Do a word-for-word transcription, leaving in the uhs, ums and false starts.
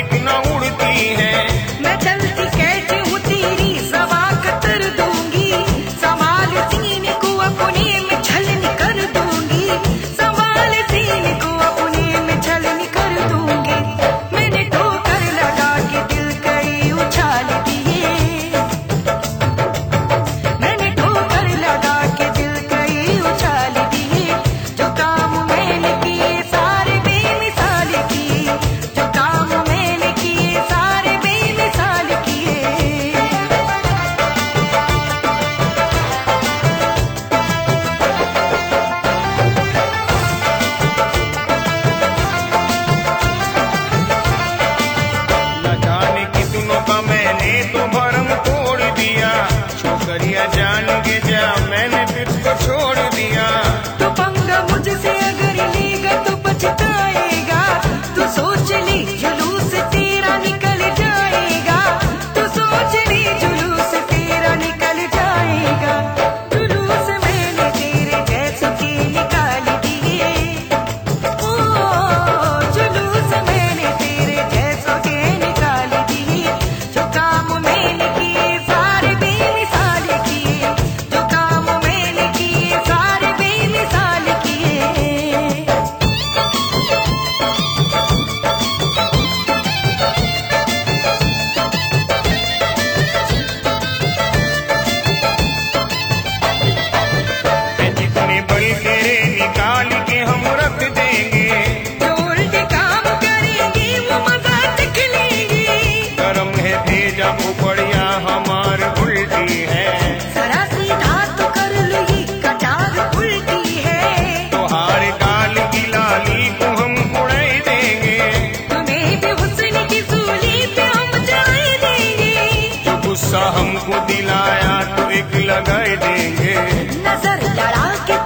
कितना उड़ती है। मैं चलती कैसे हूँ तेरी सवा कतर दूंगी, संभाल सीने को अपने में छलनी कर दूंगी, संभाल सीने को अपने में छलनी कर दूंगी। मैंने ठोकर लगा के दिल कई उछाल दिए, मैंने ठोकर लगा के दिल कई उछाल दिए। जो काम मैंने किए सारे बेमिसाल किए, जो काम मैंने किए सारे बेमिसाल किए। न जाने कितनों का मैंने तो भरम तोड़ दिया, छोकरिया जान के जा मैंने तुझको छोड़ दिया। तो पंगा मुझसे अगर लेगा तो पछताएगा, तू सोच ली जुलूस तेरा निकल जाएगा, तू सोच ली जुलूस तेरा निकल जाएगा। जुलूस मैंने तेरे जैसों के निकाल दिए, ओ जुलूस मैंने तेरे जैसों के निकाल दिए। जो काम मैंने किए सारे बेमिसाल किए, जो काम मैंने किए सारे बेमिसाल किए। जितने बल तेरे निकाल के हम रख देंगे, जो उल्टे काम करेंगे वो मजा सीख लेंगे। गरम है भेजा उपड़िया हमार उल्टी है। जरा सीधा तो कर लो ये कटार उल्टी है, तोहार गाल की लाली को हम उड़ा देंगे, तुम्हें भी हुस्न की सूली पे हम चढ़ा देंगे। जो गुस्सा हमको दिलाया तो एक लगा देंगे। नजर लड़ा के